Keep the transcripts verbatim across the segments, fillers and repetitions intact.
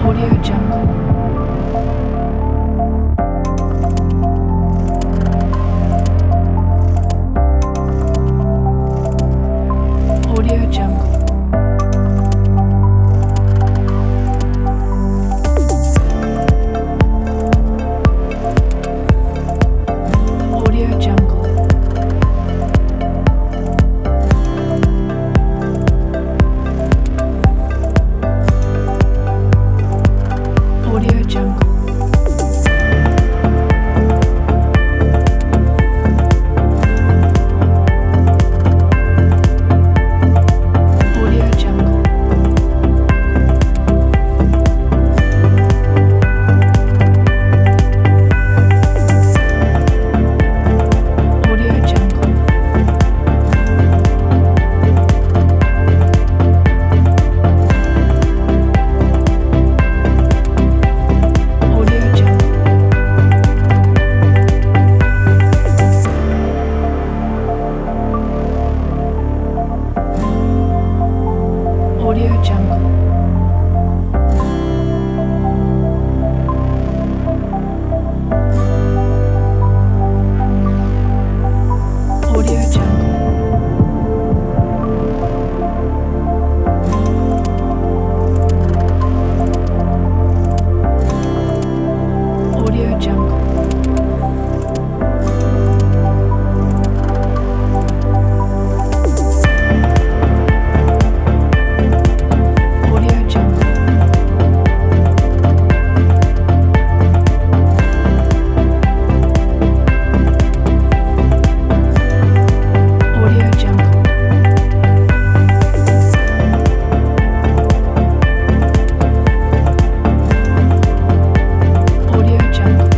Audio Jungle. Audio Jungle. Audio Jungle. Audio Jungle. Audio Jungle. Audio Jungle. Audio Jungle. Audio Jungle. Audio Jungle. Audio Jungle. Audio Jungle. Audio Jungle. Audio Jungle.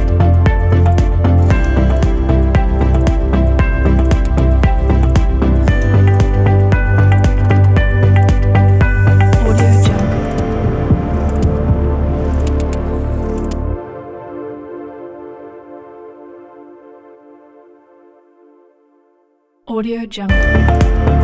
Audio Jungle. Audio Jungle.